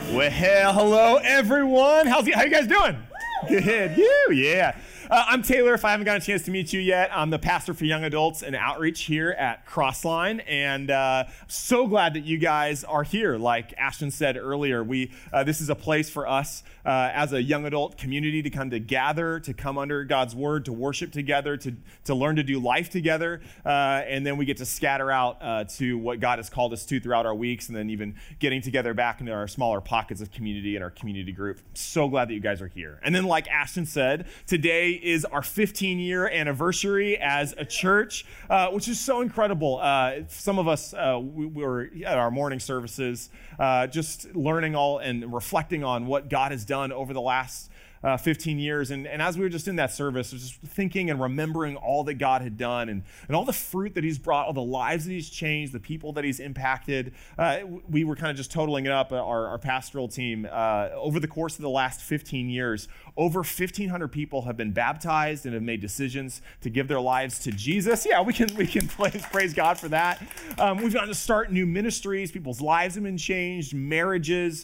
Well, hello everyone. How you guys doing? Good. Yeah. I'm Taylor. If I haven't gotten a chance to meet you yet, I'm the pastor for young adults and outreach here at Crossline, and so glad that you guys are here. Like Ashton said earlier, this is a place for us as a young adult community to come to gather, to come under God's word, to worship together, to learn to do life together, and then we get to scatter out to what God has called us to throughout our weeks, and then even getting together back into our smaller pockets of community and our community group. So glad that you guys are here. And then like Ashton said, today is our 15-year anniversary as a church, which is so incredible. Some of us, we were at our morning services, just learning all and reflecting on what God has done over the last 15 years. And as we were just in that service, just thinking and remembering all that God had done and all the fruit that he's brought, all the lives that he's changed, the people that he's impacted. We were kind of just totaling it up, our pastoral team. Over the course of the last 15 years, over 1,500 people have been baptized and have made decisions to give their lives to Jesus. Yeah, we can praise God for that. We've gotten to start new ministries. People's lives have been changed. Marriages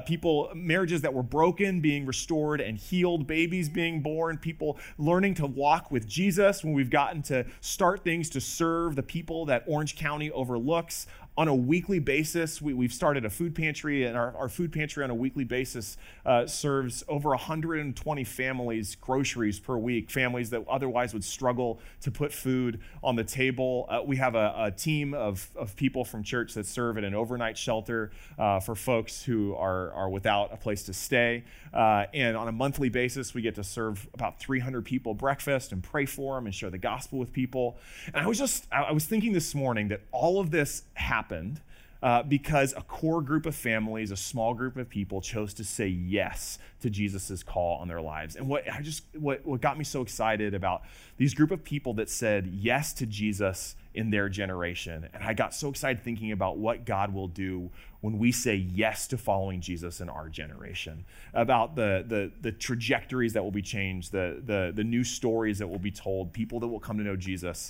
that were broken being restored and healed, babies being born, people learning to walk with Jesus. When we've gotten to start things to serve the people that Orange County overlooks on a weekly basis. We've started a food pantry, and our food pantry on a weekly basis serves over 120 families groceries per week, families that otherwise would struggle to put food on the table. We have a team of people from church that serve at an overnight shelter for folks who are without a place to stay. And on a monthly basis, we get to serve about 300 people breakfast and pray for them and share the gospel with people. And I was thinking this morning that all of this happened because a core group of families, a small group of people chose to say yes to Jesus's call on their lives. And what got me so excited about these group of people that said yes to Jesus in their generation. And I got so excited thinking about what God will do when we say yes to following Jesus in our generation, about the trajectories that will be changed, the new stories that will be told, people that will come to know Jesus.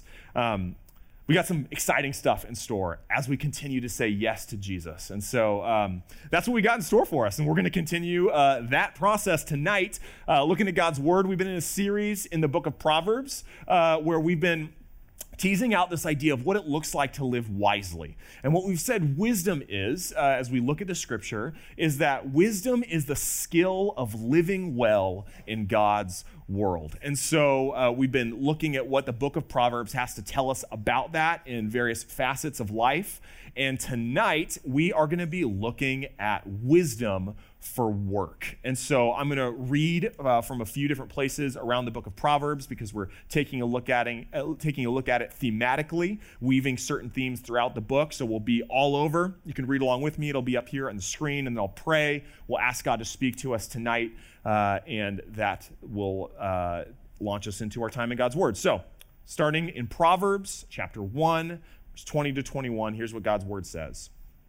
We got some exciting stuff in store as we continue to say yes to Jesus. And so that's what we got in store for us. And we're going to continue that process tonight, looking at God's word. We've been in a series in the book of Proverbs where we've been teasing out this idea of what it looks like to live wisely. And what we've said wisdom is, as we look at the scripture, is that wisdom is the skill of living well in God's world. And so we've been looking at what the book of Proverbs has to tell us about that in various facets of life. And tonight we are going to be looking at wisdom for work. And so I'm going to read from a few different places around the book of Proverbs because we're taking a look at it thematically, weaving certain themes throughout the book. So we'll be all over. You can read along with me. It'll be up here on the screen, and then I'll pray. We'll ask God to speak to us tonight, and that will launch us into our time in God's word. So starting in Proverbs chapter 1, verse 20 to 21, here's what God's word says.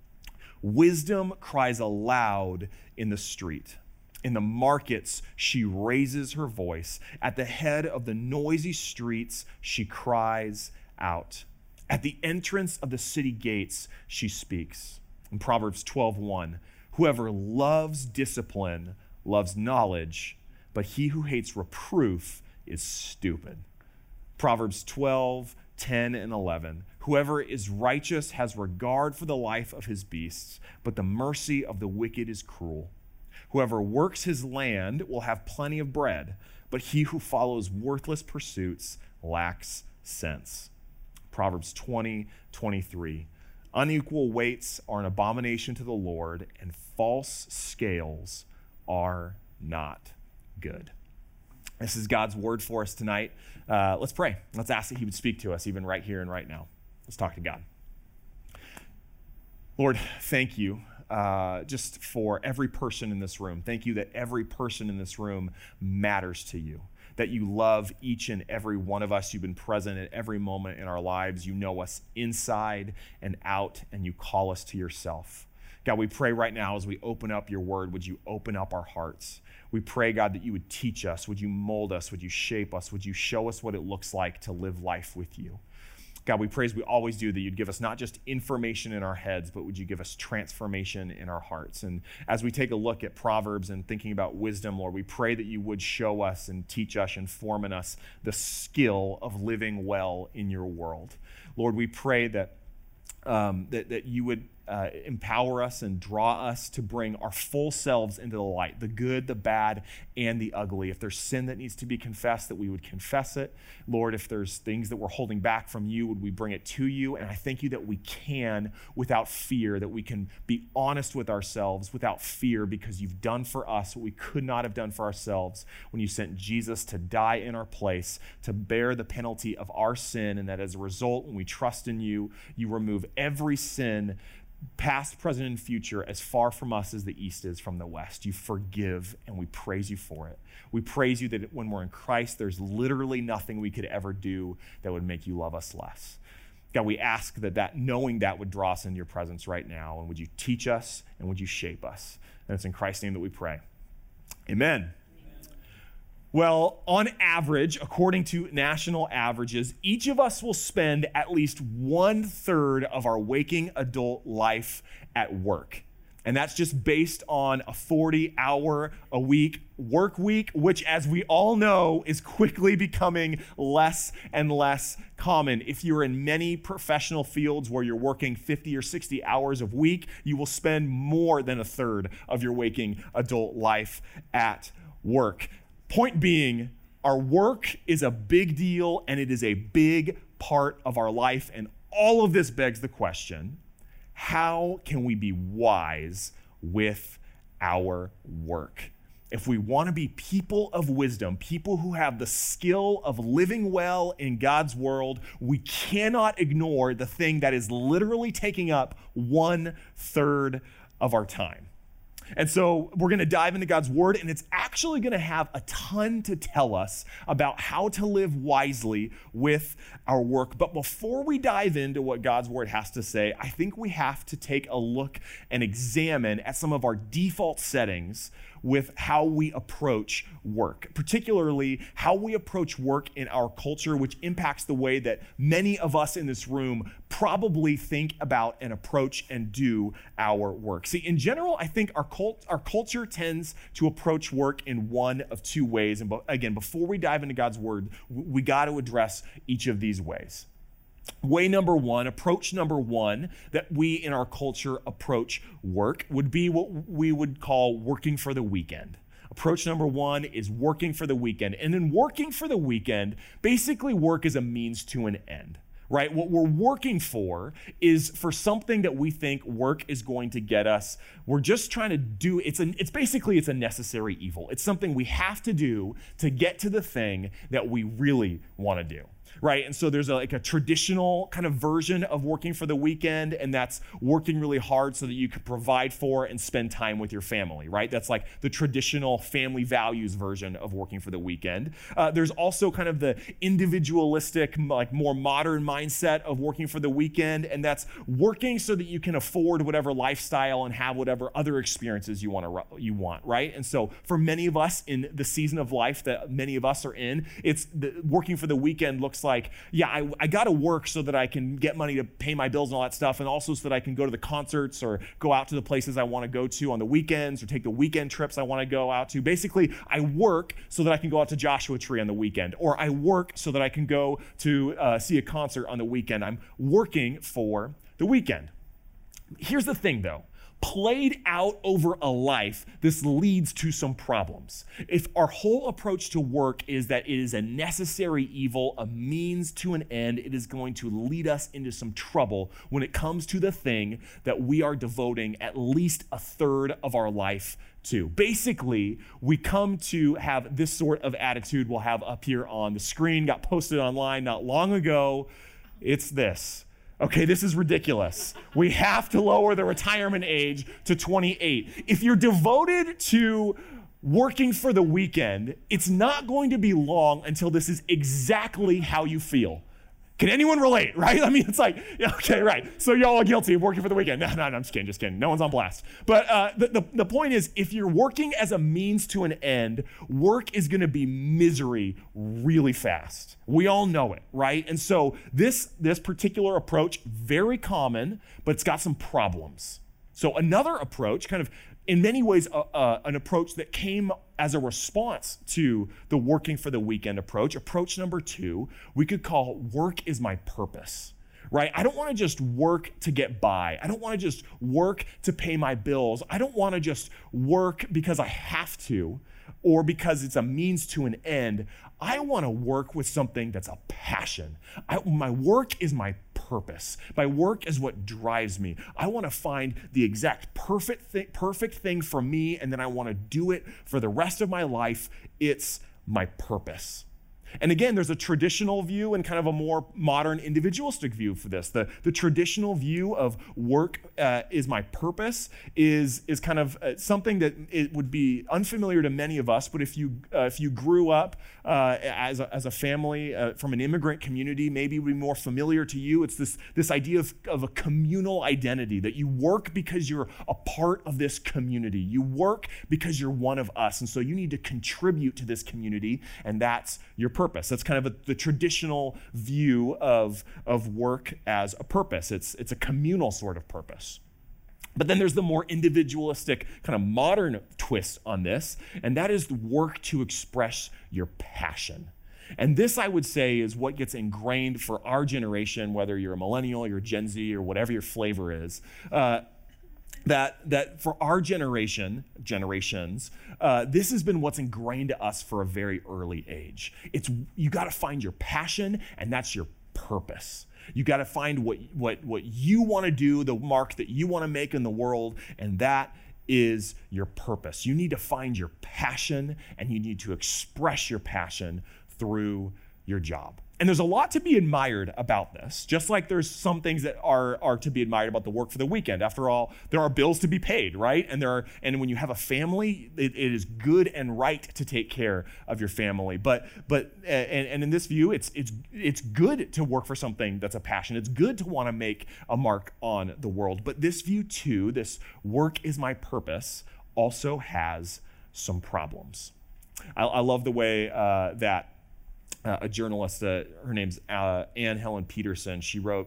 Wisdom cries aloud in the street. In the markets, she raises her voice. At the head of the noisy streets, she cries out. At the entrance of the city gates, she speaks. In Proverbs 12:1, whoever loves discipline loves knowledge, but he who hates reproof is stupid. Proverbs 12:10 and 11. Whoever is righteous has regard for the life of his beasts, but the mercy of the wicked is cruel. Whoever works his land will have plenty of bread, but he who follows worthless pursuits lacks sense. Proverbs 20:23. Unequal weights are an abomination to the Lord, and false scales are not good. This is God's word for us tonight. Let's pray. Let's ask that he would speak to us even right here and right now. Let's talk to God. Lord, thank you just for every person in this room. Thank you that every person in this room matters to you, that you love each and every one of us. You've been present at every moment in our lives. You know us inside and out, and you call us to yourself. God, we pray right now as we open up your word, would you open up our hearts? We pray, God, that you would teach us. Would you mold us? Would you shape us? Would you show us what it looks like to live life with you? God, we praise, we always do, that you'd give us not just information in our heads, but would you give us transformation in our hearts? And as we take a look at Proverbs and thinking about wisdom, Lord, we pray that you would show us and teach us and form in us the skill of living well in your world. Lord, we pray that you would empower us and draw us to bring our full selves into the light, the good, the bad, and the ugly. If there's sin that needs to be confessed, that we would confess it. Lord, if there's things that we're holding back from you, would we bring it to you? And I thank you that we can without fear, that we can be honest with ourselves without fear, because you've done for us what we could not have done for ourselves when you sent Jesus to die in our place, to bear the penalty of our sin, and that as a result, when we trust in you, you remove every sin, past, present, and future, as far from us as the east is from the west. You forgive, and we praise you for it. We praise you that when we're in Christ, there's literally nothing we could ever do that would make you love us less. God, we ask that knowing that would draw us into your presence right now, and would you teach us, and would you shape us? And it's in Christ's name that we pray. Amen. Well, on average, according to national averages, each of us will spend at least 1/3 of our waking adult life at work. And that's just based on a 40-hour-a-week work week, which, as we all know, is quickly becoming less and less common. If you're in many professional fields where you're working 50 or 60 hours a week, you will spend more than 1/3 of your waking adult life at work. Point being, our work is a big deal, and it is a big part of our life. And all of this begs the question, how can we be wise with our work? If we want to be people of wisdom, people who have the skill of living well in God's world, we cannot ignore the thing that is literally taking up 1/3 of our time. And so we're going to dive into God's word, and it's actually going to have a ton to tell us about how to live wisely with our work. But before we dive into what God's word has to say, I think we have to take a look and examine at some of our default settings with how we approach work, particularly how we approach work in our culture, which impacts the way that many of us in this room probably think about and approach and do our work. See, in general, I think our culture tends to approach work in one of two ways. And again, before we dive into God's word, we got to address each of these ways. Approach number one that we in our culture approach work would be what we would call working for the weekend. Approach number one is working for the weekend. And in working for the weekend, basically work is a means to an end, right? What we're working for is for something that we think work is going to get us. We're just trying to do, it's a necessary evil. It's something we have to do to get to the thing that we really want to do. Right? And so there's a traditional kind of version of working for the weekend, and that's working really hard so that you could provide for and spend time with your family, right? That's like the traditional family values version of working for the weekend. There's also kind of the individualistic, like more modern mindset of working for the weekend, and that's working so that you can afford whatever lifestyle and have whatever other experiences you want, right? And so for many of us in the season of life that many of us are in, working for the weekend looks like, yeah, I got to work so that I can get money to pay my bills and all that stuff, and also so that I can go to the concerts or go out to the places I want to go to on the weekends or take the weekend trips I want to go out to. Basically, I work so that I can go out to Joshua Tree on the weekend, or I work so that I can go to see a concert on the weekend. I'm working for the weekend. Here's the thing, though. Played out over a life, this leads to some problems. If our whole approach to work is that it is a necessary evil, a means to an end, it is going to lead us into some trouble when it comes to the thing that we are devoting at least 1/3 of our life to. Basically, we come to have this sort of attitude we'll have up here on the screen, got posted online not long ago. It's this. Okay, this is ridiculous. We have to lower the retirement age to 28. If you're devoted to working for the weekend, it's not going to be long until this is exactly how you feel. Can anyone relate, right? I mean, it's like, yeah, okay, right. So y'all are guilty of working for the weekend. No, I'm just kidding. No one's on blast. But the point is, if you're working as a means to an end, work is going to be misery really fast. We all know it, right? And so this particular approach, very common, but it's got some problems. So another approach, kind of in many ways, an approach that came as a response to the working for the weekend approach number 2, we could call work is my purpose, right? I don't want to just work to get by. I don't want to just work to pay my bills. I don't want to just work because I have to or because it's a means to an end. I want to work with something that's a passion. My work is my purpose. My work is what drives me. I want to find the exact perfect thing for me, and then I want to do it for the rest of my life. It's my purpose. And again, there's a traditional view and kind of a more modern individualistic view for this. The traditional view of work is my purpose is kind of something that it would be unfamiliar to many of us. But if you grew up as a family from an immigrant community, maybe it would be more familiar to you. It's this idea of a communal identity, that you work because you're a part of this community. You work because you're one of us. And so you need to contribute to this community, and that's your purpose. That's kind of the traditional view of work as a purpose. It's a communal sort of purpose. But then there's the more individualistic kind of modern twist on this, and that is work to express your passion. And this, I would say, is what gets ingrained for our generation, whether you're a millennial, you're Gen Z, or whatever your flavor is. That for our generations, this has been what's ingrained to us for a very early age. It's you got to find your passion, and that's your purpose. You got to find what you want to do, the mark that you want to make in the world, and that is your purpose. You need to find your passion, and you need to express your passion through your job. And there's a lot to be admired about this, just like there's some things that are to be admired about the work for the weekend. After all, there are bills to be paid, right? And when you have a family, it is good and right to take care of your family. But in this view, it's good to work for something that's a passion. It's good to want to make a mark on the world. But this view too, this work is my purpose, also has some problems. I love the way that a journalist, her name's Anne Helen Peterson, she wrote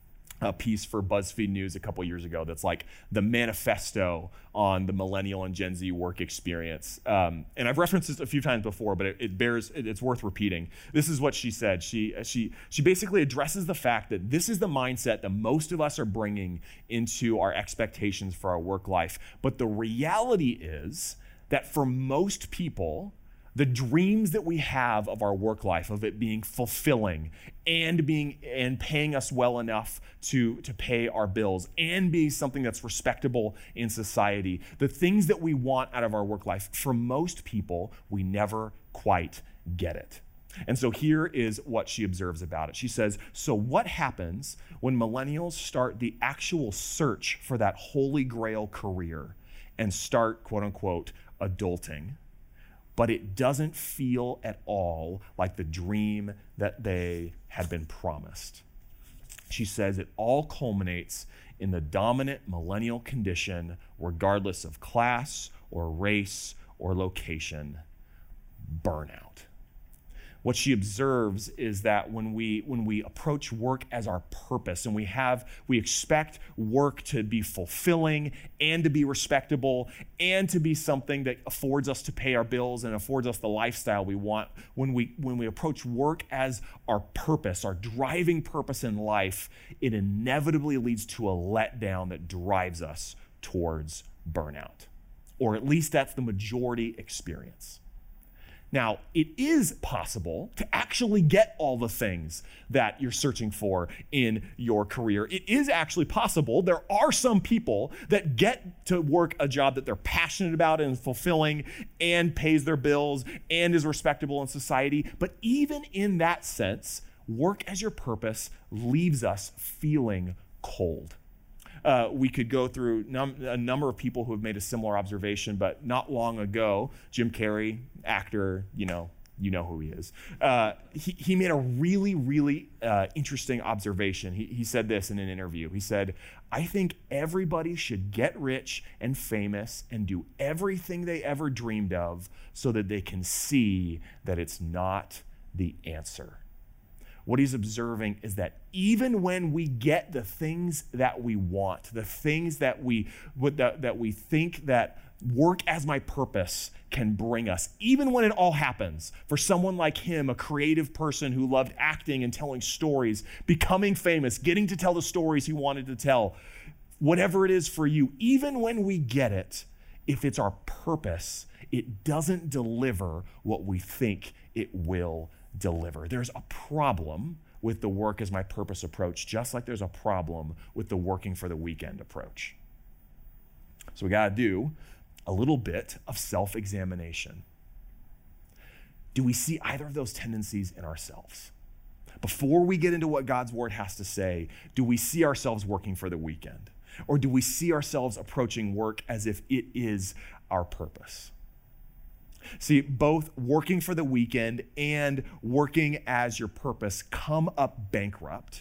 a piece for BuzzFeed News a couple years ago that's like the manifesto on the millennial and Gen Z work experience. And I've referenced this a few times before, but it's worth repeating. This is what she said. She basically addresses the fact that this is the mindset that most of us are bringing into our expectations for our work life. But the reality is that for most people, the dreams that we have of our work life, of it being fulfilling and paying us well enough to pay our bills and be something that's respectable in society, the things that we want out of our work life, for most people, we never quite get it. And so here is what she observes about it. She says, so what happens when millennials start the actual search for that holy grail career and start, quote unquote, adulting? But it doesn't feel at all like the dream that they had been promised. She says it all culminates in the dominant millennial condition, regardless of class or race or location: burnout. What she observes is that when we approach work as our purpose, and we expect work to be fulfilling and to be respectable and to be something that affords us to pay our bills and affords us the lifestyle we want, when we approach work as our purpose, our driving purpose in life, it inevitably leads to a letdown that drives us towards burnout. Or at least that's the majority experience. Now, it is possible to actually get all the things that you're searching for in your career. It is actually possible. There are some people that get to work a job that they're passionate about and fulfilling and pays their bills and is respectable in society. But even in that sense, work as your purpose leaves us feeling cold. We could go through a number of people who have made a similar observation, but not long ago, Jim Carrey, actor, You know who he is. He made a really, really interesting observation. He said this in an interview. He said, I think everybody should get rich and famous and do everything they ever dreamed of so that they can see that it's not the answer. What he's observing is that even when we get the things that we want, the things that we think that work as my purpose can bring us, even when it all happens, for someone like him, a creative person who loved acting and telling stories, becoming famous, getting to tell the stories he wanted to tell, whatever it is for you, even when we get it, if it's our purpose, it doesn't deliver what we think it will deliver. There's a problem with the work as my purpose approach, just like there's a problem with the working for the weekend approach. So we got to do a little bit of self-examination. Do we see either of those tendencies in ourselves? Before we get into what God's word has to say, do we see ourselves working for the weekend? Or do we see ourselves approaching work as if it is our purpose? See, both working for the weekend and working as your purpose come up bankrupt,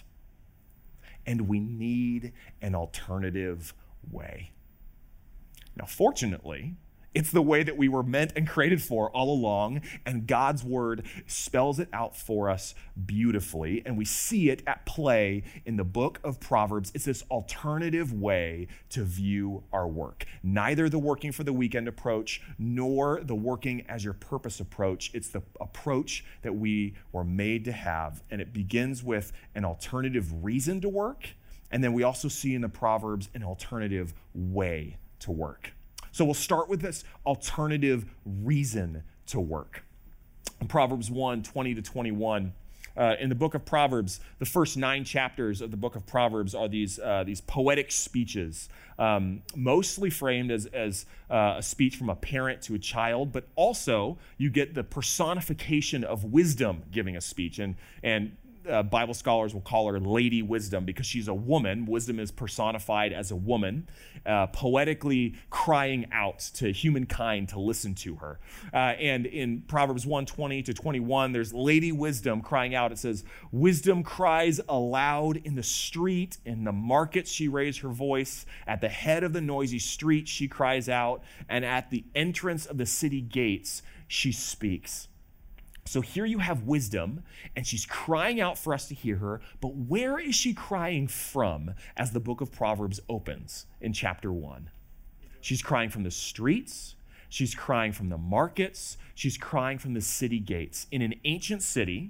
and we need an alternative way. Now, fortunately, it's the way that we were meant and created for all along, and God's word spells it out for us beautifully, and we see it at play in the book of Proverbs. It's this alternative way to view our work. Neither the working for the weekend approach nor the working as your purpose approach. It's the approach that we were made to have, and it begins with an alternative reason to work, and then we also see in the Proverbs an alternative way to work. So we'll start with this alternative reason to work. In Proverbs 1, 20 to 21, in the book of Proverbs, the first 9 chapters of the book of Proverbs are these poetic speeches, mostly framed as a speech from a parent to a child, but also you get the personification of wisdom giving a speech. And Bible scholars will call her Lady Wisdom because she's a woman. Wisdom is personified as a woman, poetically crying out to humankind to listen to her. And in Proverbs 1:20 to 21, there's Lady Wisdom crying out. It says, wisdom cries aloud in the street. In the markets she raised her voice. At the head of the noisy street she cries out. And at the entrance of the city gates she speaks. So here you have wisdom, and she's crying out for us to hear her, but where is she crying from as the book of Proverbs opens in chapter 1? She's crying from the streets, she's crying from the markets, she's crying from the city gates. In an ancient city,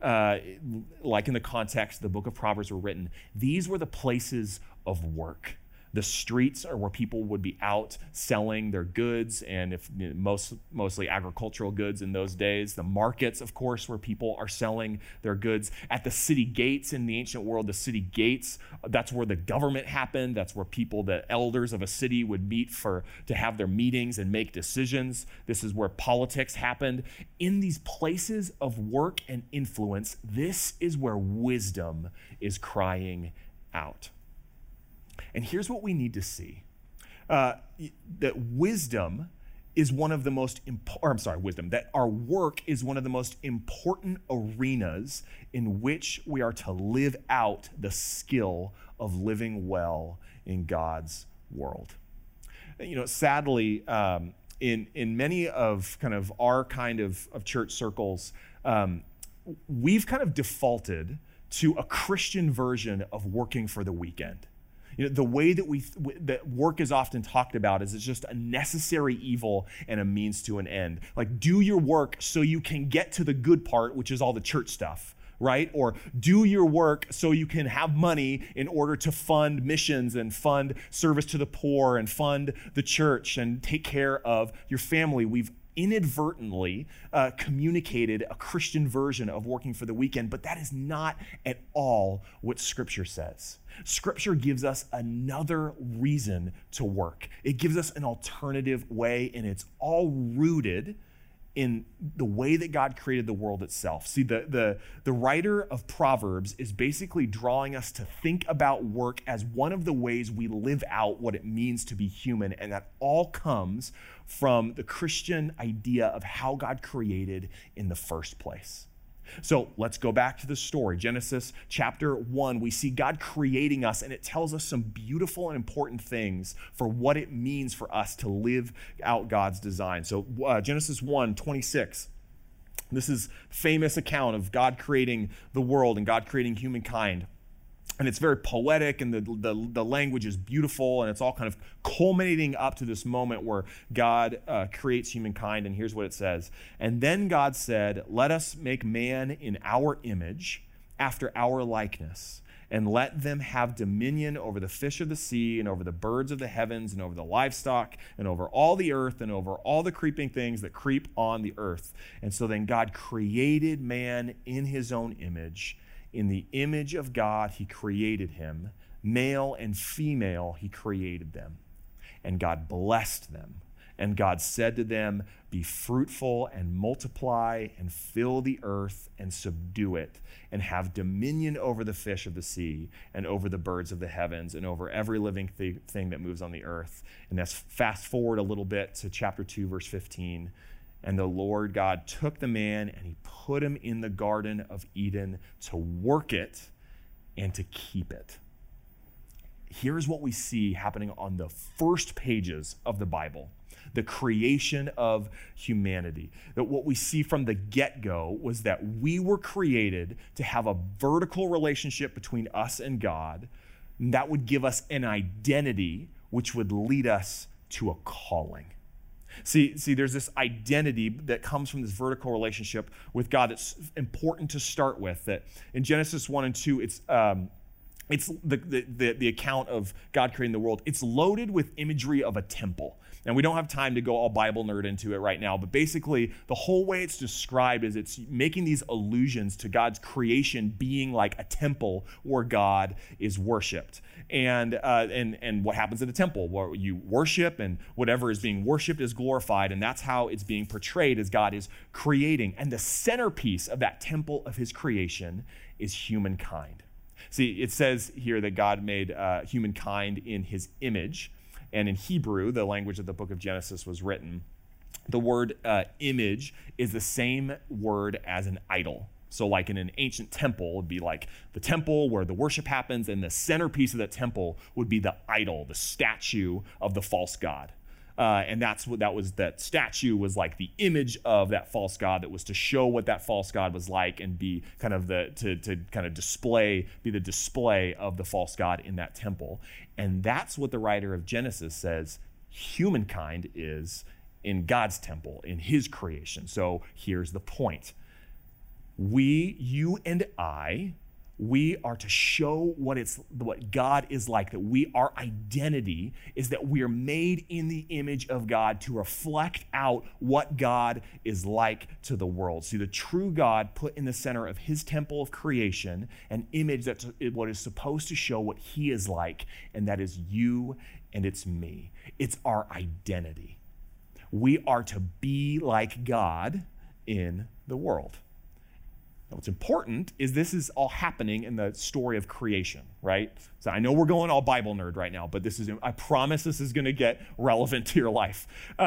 like in the context the book of Proverbs were written, these were the places of work. The streets are where people would be out selling their goods, and if mostly agricultural goods in those days. The markets, of course, where people are selling their goods. At the city gates in the ancient world, the city gates, that's where the government happened. That's where people, the elders of a city, would meet to have their meetings and make decisions. This is where politics happened. In these places of work and influence, this is where wisdom is crying out. And here's what we need to see. That wisdom is one of the most that our work is one of the most important arenas in which we are to live out the skill of living well in God's world. Sadly, in many of kind of our kind of church circles, we've kind of defaulted to a Christian version of working for the weekend. The way that work is often talked about is it's just a necessary evil and a means to an end. Like, do your work so you can get to the good part, which is all the church stuff, right? Or do your work so you can have money in order to fund missions and fund service to the poor and fund the church and take care of your family. We've inadvertently communicated a Christian version of working for the weekend, but that is not at all what Scripture says. Scripture gives us another reason to work. It gives us an alternative way, and it's all rooted in the way that God created the world itself. See, the writer of Proverbs is basically drawing us to think about work as one of the ways we live out what it means to be human, and that all comes from the Christian idea of how God created in the first place. So let's go back to the story. Genesis chapter 1, we see God creating us, and it tells us some beautiful and important things for what it means for us to live out God's design. So Genesis 1:26, this is famous account of God creating the world and God creating humankind. And it's very poetic, and the language is beautiful, and it's all kind of culminating up to this moment where God creates humankind. And here's what it says. And then God said, let us make man in our image, after our likeness, and let them have dominion over the fish of the sea, and over the birds of the heavens, and over the livestock, and over all the earth, and over all the creeping things that creep on the earth. And so then God created man in his own image. In the image of God, he created him. Male and female, he created them. And God blessed them. And God said to them, be fruitful and multiply and fill the earth and subdue it, and have dominion over the fish of the sea and over the birds of the heavens and over every living thing that moves on the earth. And let's fast forward a little bit to chapter 2, verse 15. And the Lord God took the man and he put him in the Garden of Eden to work it and to keep it. Here's what we see happening on the first pages of the Bible, the creation of humanity. That what we see from the get-go was that we were created to have a vertical relationship between us and God, and that would give us an identity which would lead us to a calling. See, there's this identity that comes from this vertical relationship with God that's important to start with. That in Genesis 1 and 2, it's the account of God creating the world. It's loaded with imagery of a temple. And we don't have time to go all Bible nerd into it right now, but basically the whole way it's described is it's making these allusions to God's creation being like a temple where God is worshiped. And what happens at a temple, where you worship and whatever is being worshiped is glorified, and that's how it's being portrayed as God is creating. And the centerpiece of that temple of his creation is humankind. See, it says here that God made humankind in his image. And in Hebrew, the language that the book of Genesis was written, the word image is the same word as an idol. So like in an ancient temple, it would be like the temple where the worship happens, and the centerpiece of that temple would be the idol, the statue of the false god. And that's what that was. That statue was like the image of that false god that was to show what that false god was like, and be kind of to kind of be the display of the false god in that temple. And that's what the writer of Genesis says humankind is in God's temple, in his creation. So here's the point. You and I, we are to show what God is like, that our identity is that we are made in the image of God to reflect out what God is like to the world. See, the true God put in the center of his temple of creation an image that's what is supposed to show what he is like, and that is you and it's me. It's our identity. We are to be like God in the world. Now, what's important is this is all happening in the story of creation, right? So I know we're going all Bible nerd right now, but I promise this is going to get relevant to your life.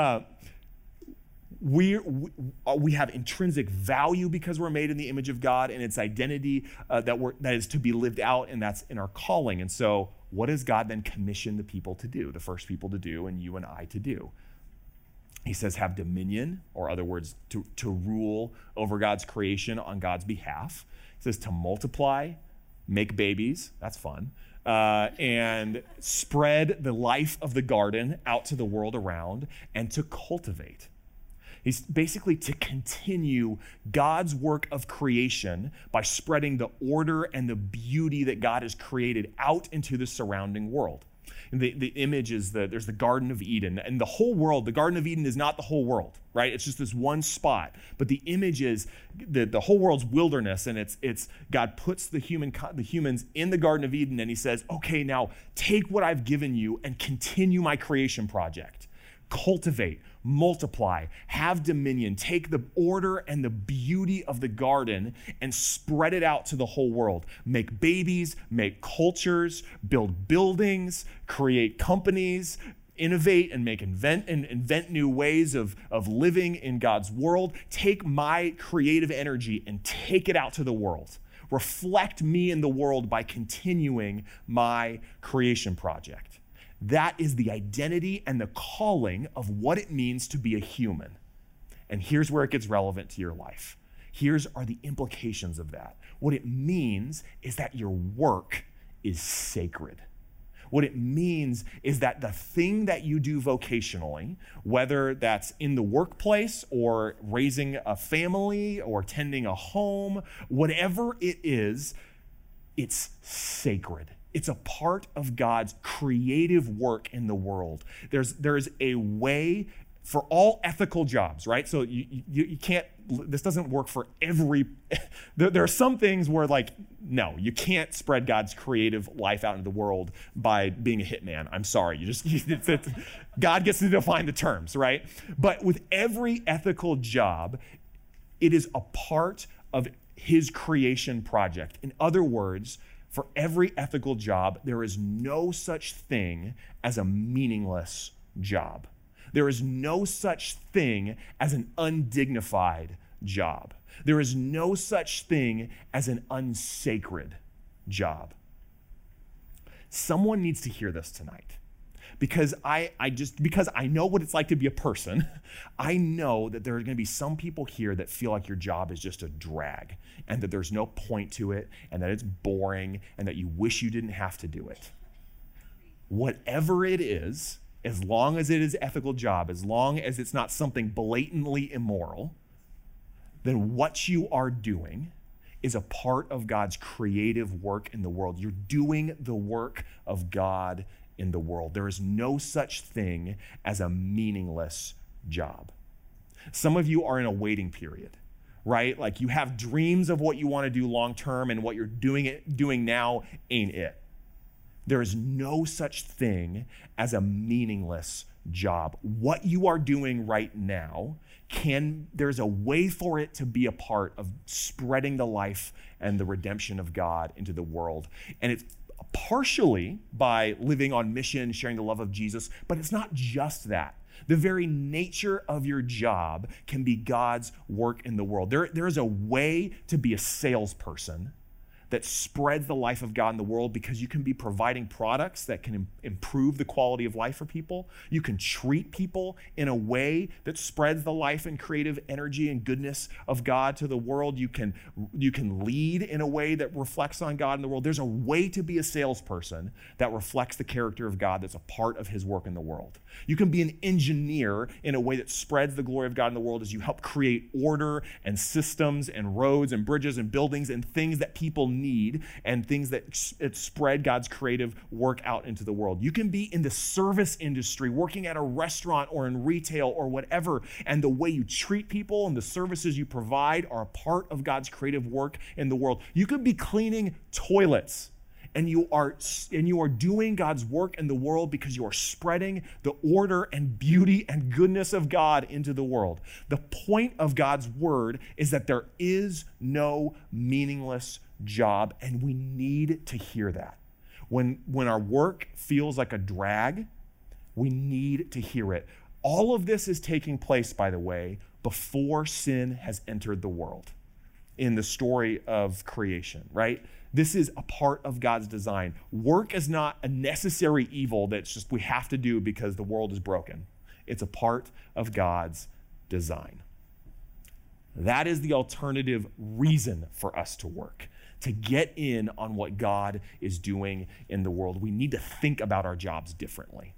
We have intrinsic value because we're made in the image of God, and its identity that is to be lived out, and that's in our calling. And so what does God then commission the people to do, the first people to do, and you and I to do? He says, have dominion, or other words, to rule over God's creation on God's behalf. He says to multiply, make babies, that's fun, and spread the life of the garden out to the world around, and to cultivate. He's basically to continue God's work of creation by spreading the order and the beauty that God has created out into the surrounding world. And the image is there's the Garden of Eden, and the whole world. The Garden of Eden is not the whole world, right? It's just this one spot. But the image is the whole world's wilderness, and it's God puts the humans in the Garden of Eden, and he says, okay, now take what I've given you and continue my creation project. cultivate, multiply, have dominion, take the order and the beauty of the garden and spread it out to the whole world. Make babies, make cultures, build buildings, create companies, innovate and invent new ways of living in God's world. Take my creative energy and take it out to the world. Reflect me in the world by continuing my creation project. That is the identity and the calling of what it means to be a human. And here's where it gets relevant to your life. Here's are the implications of that. What it means is that your work is sacred. What it means is that the thing that you do vocationally, whether that's in the workplace or raising a family or tending a home, whatever it is, it's sacred. It's a part of God's creative work in the world. There's a way for all ethical jobs, right? So you can't, this doesn't work for every, there are some things where no, you can't spread God's creative life out into the world by being a hitman. I'm sorry, God gets to define the terms, right? But with every ethical job, it is a part of his creation project. In other words, for every ethical job, there is no such thing as a meaningless job. There is no such thing as an undignified job. There is no such thing as an unsacred job. Someone needs to hear this tonight. Because I know what it's like to be a person, I know that there are going to be some people here that feel like your job is just a drag and that there's no point to it and that it's boring and that you wish you didn't have to do it. Whatever it is, as long as it is an ethical job, as long as it's not something blatantly immoral, then what you are doing is a part of God's creative work in the world. You're doing the work of God in the world. There is no such thing as a meaningless job. Some of you are in a waiting period, right? Like you have dreams of what you want to do long term and what you're doing now ain't it. There is no such thing as a meaningless job. What you are doing right now, there's a way for it to be a part of spreading the life and the redemption of God into the world. And it's partially by living on mission, sharing the love of Jesus, but it's not just that. The very nature of your job can be God's work in the world. There is a way to be a salesperson that spreads the life of God in the world because you can be providing products that can improve the quality of life for people. You can treat people in a way that spreads the life and creative energy and goodness of God to the world. You can lead in a way that reflects on God in the world. There's a way to be a salesperson that reflects the character of God that's a part of his work in the world. You can be an engineer in a way that spreads the glory of God in the world as you help create order and systems and roads and bridges and buildings and things that people need and things that spread God's creative work out into the world. You can be in the service industry, working at a restaurant or in retail or whatever, and the way you treat people and the services you provide are a part of God's creative work in the world. You could be cleaning toilets, and you are doing God's work in the world because you are spreading the order and beauty and goodness of God into the world. The point of God's word is that there is no meaningless job, and we need to hear that. When our work feels like a drag, we need to hear it. All of this is taking place, by the way, before sin has entered the world in the story of creation, right? This is a part of God's design. Work is not a necessary evil that's just we have to do because the world is broken. It's a part of God's design. That is the alternative reason for us to work, to get in on what God is doing in the world. We need to think about our jobs differently.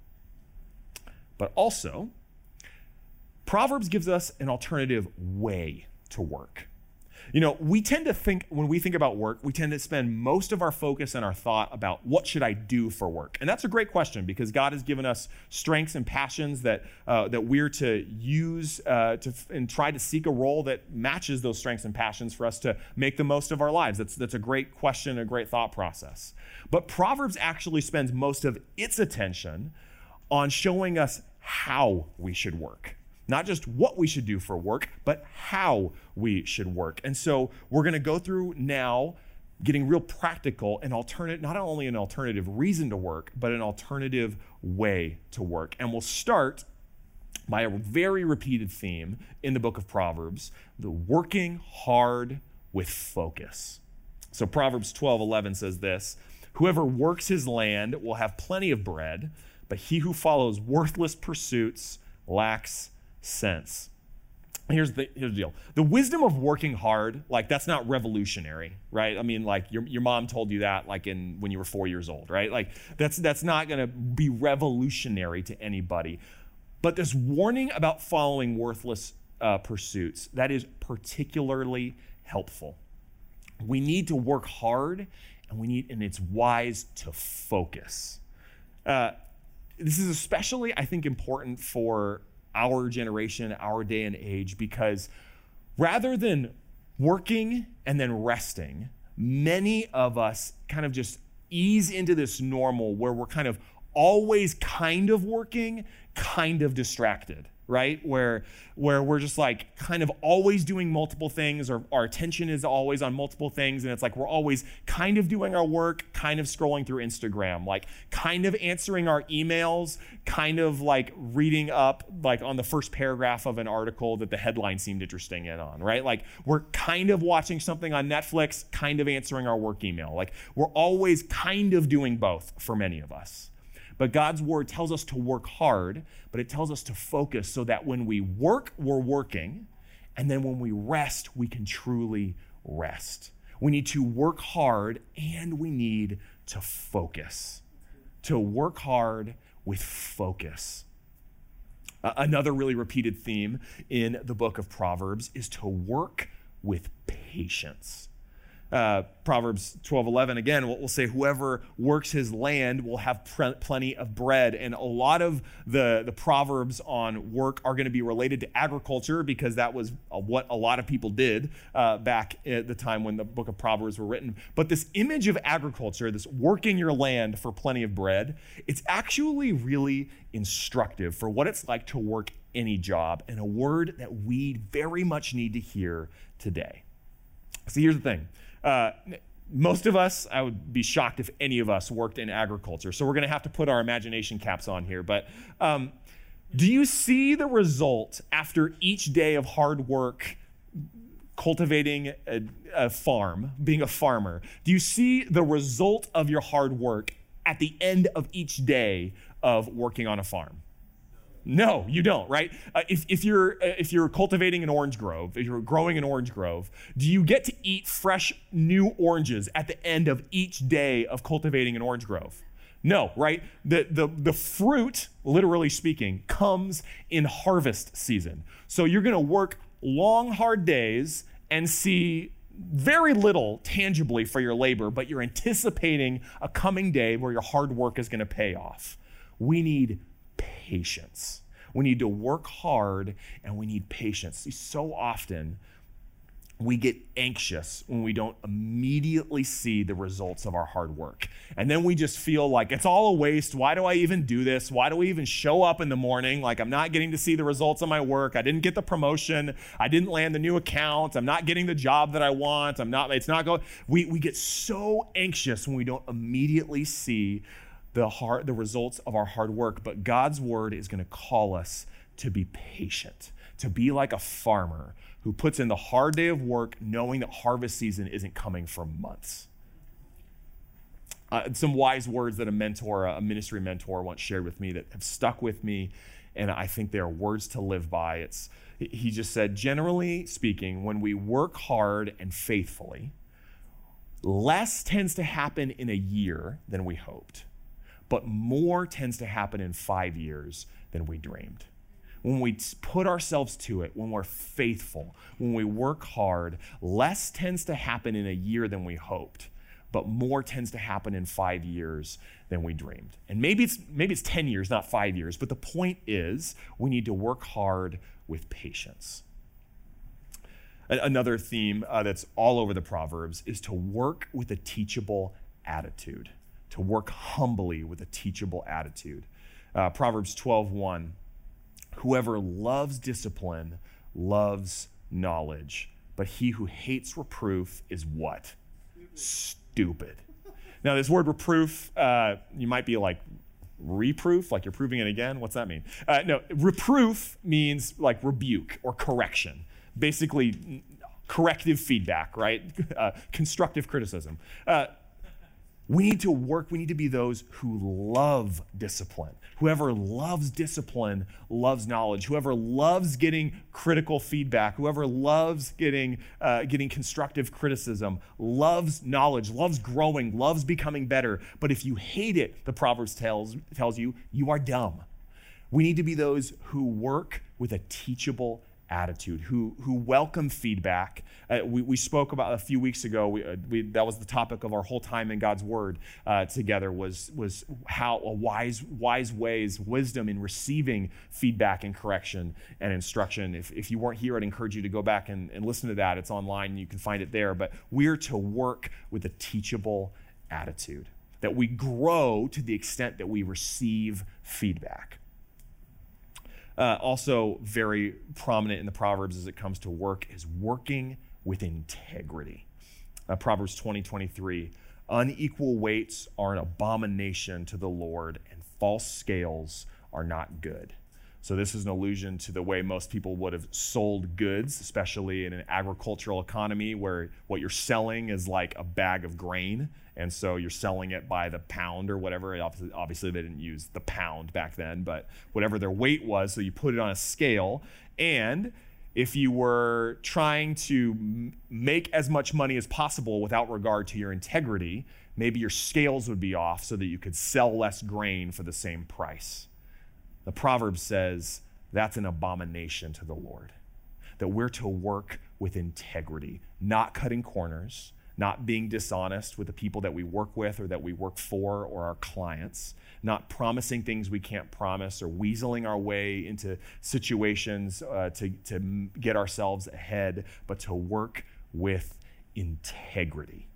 But also, Proverbs gives us an alternative way to work. You know, we tend to think, when we think about work, we tend to spend most of our focus and our thought about what should I do for work? And that's a great question because God has given us strengths and passions that we're to use and try to seek a role that matches those strengths and passions for us to make the most of our lives. That's a great question, a great thought process. But Proverbs actually spends most of its attention on showing us how we should work. Not just what we should do for work, but how we should work. And so we're going to go through now getting real practical and not only an alternative reason to work, but an alternative way to work. And we'll start by a very repeated theme in the book of Proverbs, the working hard with focus. So Proverbs 12:11 says this, "Whoever works his land will have plenty of bread, but he who follows worthless pursuits lacks sense." Here's the deal. The wisdom of working hard, like that's not revolutionary, right? I mean, like your mom told you that like when you were 4 years old, right? Like that's not going to be revolutionary to anybody. But this warning about following worthless pursuits, that is particularly helpful. We need to work hard, and it's wise to focus. This is especially, I think, important for our generation, our day and age, because rather than working and then resting, many of us kind of just ease into this normal where we're kind of always kind of working, kind of distracted, right? Where we're just like kind of always doing multiple things, or our attention is always on multiple things. And it's like we're always kind of doing our work, kind of scrolling through Instagram, like kind of answering our emails, kind of like reading up like on the first paragraph of an article that the headline seemed interesting in on, right? Like we're kind of watching something on Netflix, kind of answering our work email. Like we're always kind of doing both for many of us. But God's word tells us to work hard, but it tells us to focus so that when we work, we're working, and then when we rest, we can truly rest. We need to work hard, and we need to focus. To work hard with focus. Another really repeated theme in the book of Proverbs is to work with patience. Proverbs 12:11, again, we'll say whoever works his land will have plenty of bread. And a lot of the Proverbs on work are going to be related to agriculture, because that was what a lot of people did back at the time when the book of Proverbs were written. But this image of agriculture, this working your land for plenty of bread, it's actually really instructive for what it's like to work any job, and a word that we very much need to hear today. So here's the thing. Most of us, I would be shocked if any of us worked in agriculture. So we're going to have to put our imagination caps on here. But do you see the result after each day of hard work cultivating a farm, being a farmer? Do you see the result of your hard work at the end of each day of working on a farm? No, you don't, right? If you're cultivating an orange grove, if you're growing an orange grove, do you get to eat fresh new oranges at the end of each day of cultivating an orange grove? No, right? The fruit, literally speaking, comes in harvest season. So you're going to work long, hard days and see very little tangibly for your labor, but you're anticipating a coming day where your hard work is going to pay off. We need patience. We need to work hard, and we need patience. See, so often we get anxious when we don't immediately see the results of our hard work. And then we just feel like it's all a waste. Why do I even do this? Why do we even show up in the morning? Like I'm not getting to see the results of my work. I didn't get the promotion. I didn't land the new account. I'm not getting the job that I want. It's not going. We get so anxious when we don't immediately see the results of our hard work. But God's word is going to call us to be patient, to be like a farmer who puts in the hard day of work knowing that harvest season isn't coming for months. Some wise words that a ministry mentor once shared with me that have stuck with me, and I think they are words to live by. He just said, generally speaking, when we work hard and faithfully, less tends to happen in a year than we hoped, but more tends to happen in 5 years than we dreamed. When we put ourselves to it, when we're faithful, when we work hard, less tends to happen in a year than we hoped, but more tends to happen in 5 years than we dreamed. And maybe it's 10 years, not 5 years, but the point is we need to work hard with patience. Another theme that's all over the Proverbs is to work with a teachable attitude. To work humbly with a teachable attitude. Proverbs 12:1 Whoever loves discipline loves knowledge, but he who hates reproof is what? Stupid. Now, this word reproof, you might be like, reproof, like you're proving it again? What's that mean? No, reproof means like rebuke or correction. Basically, corrective feedback, right? Constructive criticism. We need to be those who love discipline. Whoever loves discipline loves knowledge. Whoever loves getting critical feedback, whoever loves getting constructive criticism, loves knowledge, loves growing, loves becoming better. But if you hate it, the Proverbs tells you, you are dumb. We need to be those who work with a teachable attitude, who welcome feedback. We spoke about a few weeks ago, that was the topic of our whole time in God's Word together, was how a wise ways, wisdom in receiving feedback and correction and instruction. If you weren't here, I'd encourage you to go back and listen to that. It's online and you can find it there. But we're to work with a teachable attitude, that we grow to the extent that we receive feedback. Also very prominent in the Proverbs as it comes to work is working with integrity. Proverbs 20:23, unequal weights are an abomination to the Lord, and false scales are not good. So this is an allusion to the way most people would have sold goods, especially in an agricultural economy where what you're selling is like a bag of grain. And so you're selling it by the pound or whatever. Obviously, they didn't use the pound back then, but whatever their weight was, so you put it on a scale. And if you were trying to make as much money as possible without regard to your integrity, maybe your scales would be off so that you could sell less grain for the same price. The Proverb says that's an abomination to the Lord, that we're to work with integrity, not cutting corners, not being dishonest with the people that we work with or that we work for or our clients, not promising things we can't promise or weaseling our way into situations to get ourselves ahead, but to work with integrity.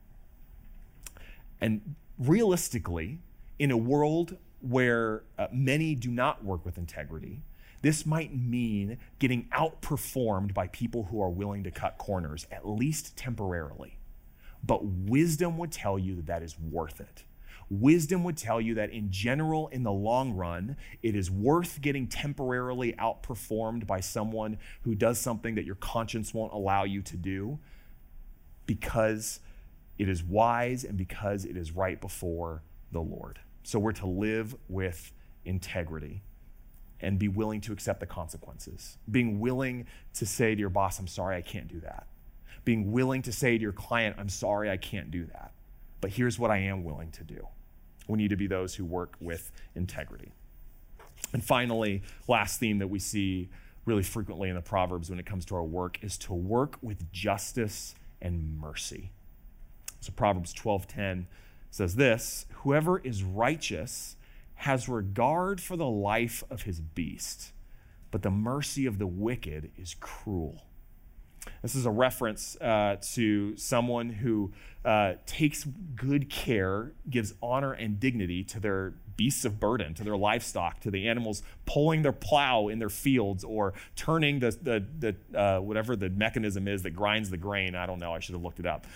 And realistically, in a world where many do not work with integrity, this might mean getting outperformed by people who are willing to cut corners, at least temporarily. But wisdom would tell you that that is worth it. Wisdom would tell you that in general, in the long run, it is worth getting temporarily outperformed by someone who does something that your conscience won't allow you to do, because it is wise and because it is right before the Lord. So we're to live with integrity and be willing to accept the consequences. Being willing to say to your boss, I'm sorry, I can't do that. Being willing to say to your client, I'm sorry, I can't do that. But here's what I am willing to do. We need to be those who work with integrity. And finally, last theme that we see really frequently in the Proverbs when it comes to our work is to work with justice and mercy. So Proverbs 12:10 says this, whoever is righteous has regard for the life of his beast, but the mercy of the wicked is cruel. This is a reference to someone who takes good care, gives honor and dignity to their beasts of burden, to their livestock, to the animals pulling their plow in their fields or turning the whatever the mechanism is that grinds the grain. I don't know. I should have looked it up.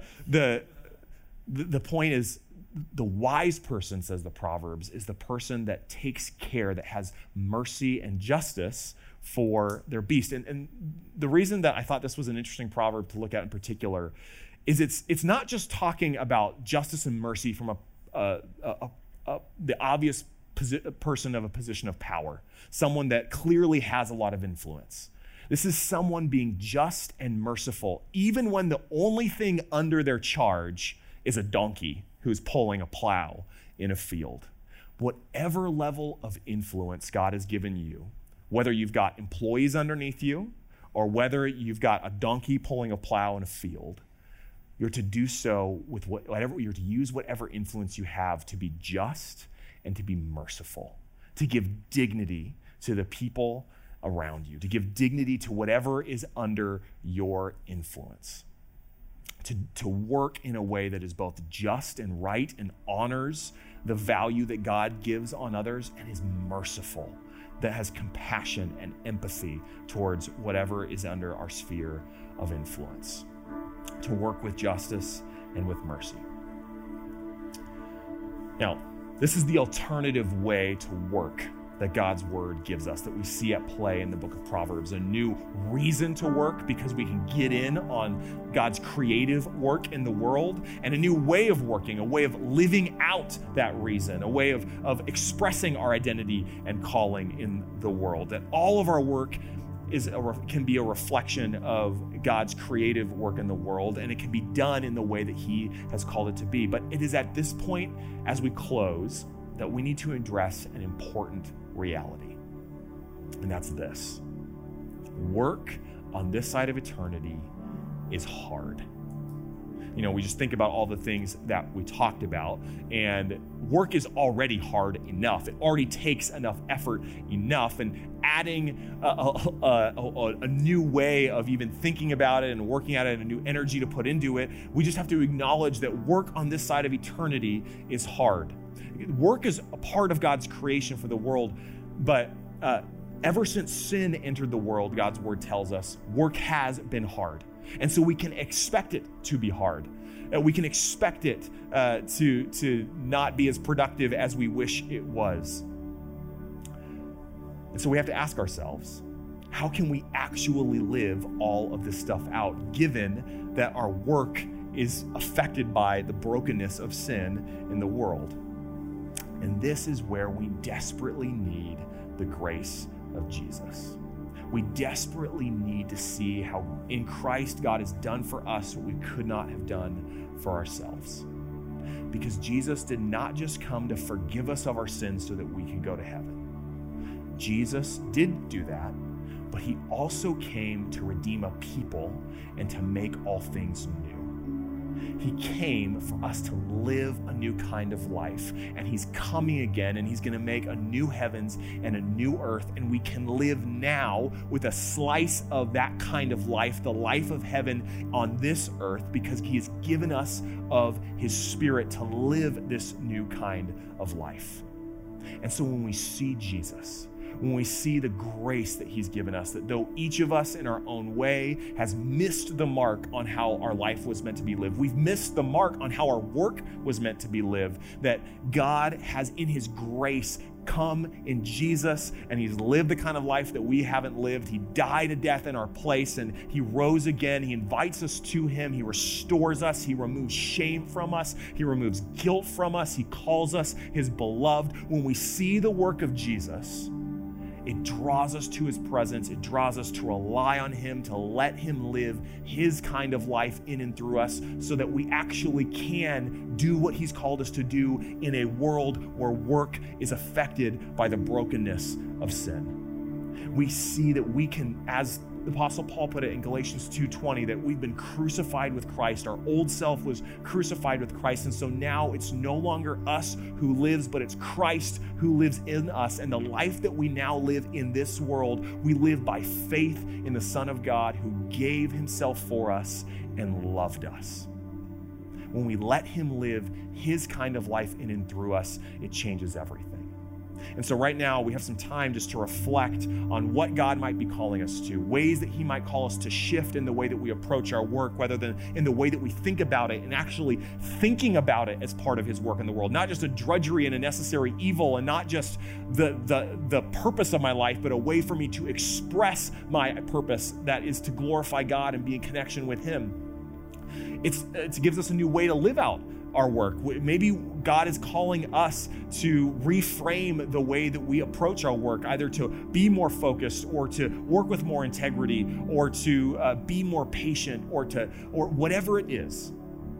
The point is, the wise person, says the Proverbs, is the person that takes care, that has mercy and justice for their beast. And the reason that I thought this was an interesting proverb to look at in particular is it's not just talking about justice and mercy from the obvious person of a position of power, someone that clearly has a lot of influence. This is someone being just and merciful, even when the only thing under their charge is a donkey who's pulling a plow in a field. Whatever level of influence God has given you, whether you've got employees underneath you or whether you've got a donkey pulling a plow in a field, you're to do so with you're to use whatever influence you have to be just and to be merciful, to give dignity to the people around you, to give dignity to whatever is under your influence, to work in a way that is both just and right and honors the value that God gives on others and is merciful, that has compassion and empathy towards whatever is under our sphere of influence, to work with justice and with mercy. Now, this is the alternative way to work that God's word gives us, that we see at play in the book of Proverbs, a new reason to work because we can get in on God's creative work in the world, and a new way of working, a way of living out that reason, a way of expressing our identity and calling in the world, that all of our work can be a reflection of God's creative work in the world, and it can be done in the way that he has called it to be. But it is at this point, as we close, that we need to address an important reality. And that's this: work on this side of eternity is hard. You know, we just think about all the things that we talked about, and work is already hard enough. It already takes enough effort enough, and adding a new way of even thinking about it and working at it, and a new energy to put into it, we just have to acknowledge that work on this side of eternity is hard. Work is a part of God's creation for the world, but ever since sin entered the world, God's word tells us work has been hard. And so we can expect it to be hard. We can expect it to not be as productive as we wish it was. And so we have to ask ourselves, how can we actually live all of this stuff out, given that our work is affected by the brokenness of sin in the world? And this is where we desperately need the grace of Jesus. We desperately need to see how in Christ God has done for us what we could not have done for ourselves. Because Jesus did not just come to forgive us of our sins so that we can go to heaven. Jesus did do that, but he also came to redeem a people and to make all things new. He came for us to live a new kind of life, and he's coming again, and he's going to make a new heavens and a new earth, and we can live now with a slice of that kind of life, the life of heaven on this earth, because he has given us of his Spirit to live this new kind of life. And so when we see Jesus, when we see the grace that he's given us, that though each of us in our own way has missed the mark on how our life was meant to be lived, we've missed the mark on how our work was meant to be lived, that God has in his grace come in Jesus, and he's lived the kind of life that we haven't lived. He died a death in our place, and he rose again. He invites us to him. He restores us. He removes shame from us. He removes guilt from us. He calls us his beloved. When we see the work of Jesus, it draws us to his presence. It draws us to rely on him, to let him live his kind of life in and through us, so that we actually can do what he's called us to do in a world where work is affected by the brokenness of sin. We see that we can, as the Apostle Paul put it in Galatians 2:20, that we've been crucified with Christ. Our old self was crucified with Christ. And so now it's no longer us who lives, but it's Christ who lives in us. And the life that we now live in this world, we live by faith in the Son of God who gave himself for us and loved us. When we let him live his kind of life in and through us, it changes everything. And so right now we have some time just to reflect on what God might be calling us to, ways that he might call us to shift in the way that we approach our work, rather than in the way that we think about it, and actually thinking about it as part of his work in the world, not just a drudgery and a necessary evil, and not just the purpose of my life, but a way for me to express my purpose, that is to glorify God and be in connection with him. It gives us a new way to live out our work. Maybe God is calling us to reframe the way that we approach our work, either to be more focused, or to work with more integrity, or to be more patient, or whatever it is.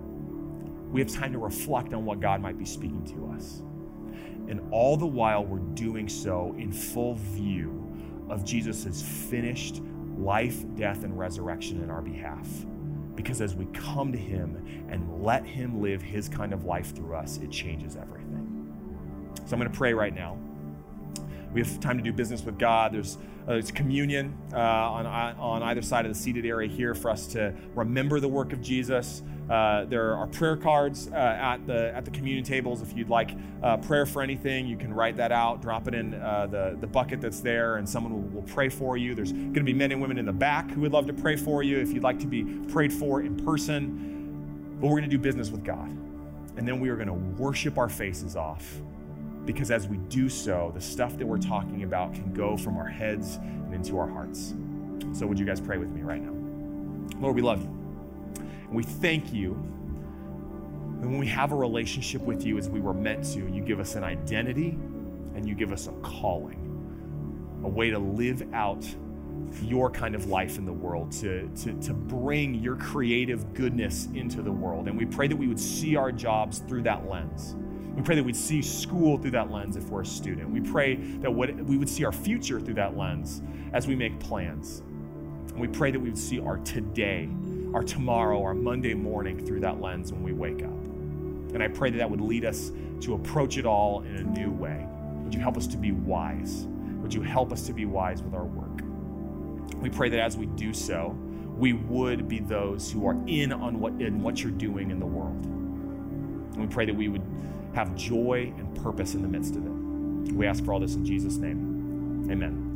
We have time to reflect on what God might be speaking to us. And all the while we're doing so in full view of Jesus' finished life, death, and resurrection in our behalf. Because as we come to him and let him live his kind of life through us, it changes everything. So I'm going to pray right now. we have time to do business with God. There's communion on either side of the seated area here for us to remember the work of Jesus. There are prayer cards at the communion tables. If you'd like prayer for anything, you can write that out, drop it in the bucket that's there, and someone will pray for you. There's going to be men and women in the back who would love to pray for you if you'd like to be prayed for in person. But we're going to do business with God. And then we are going to worship our faces off, because as we do so, the stuff that we're talking about can go from our heads and into our hearts. So would you guys pray with me right now? Lord, we love you. And we thank you. And when we have a relationship with you as we were meant to, you give us an identity and you give us a calling, a way to live out your kind of life in the world, to bring your creative goodness into the world. And we pray that we would see our jobs through that lens. We pray that we'd see school through that lens if we're a student. We pray that we would see our future through that lens as we make plans. And we pray that we would see our today, our tomorrow, our Monday morning through that lens when we wake up. And I pray that that would lead us to approach it all in a new way. Would you help us to be wise? Would you help us to be wise with our work? We pray that as we do so, we would be those who are in what you're doing in the world. And we pray that we would have joy and purpose in the midst of it. We ask for all this in Jesus' name. Amen.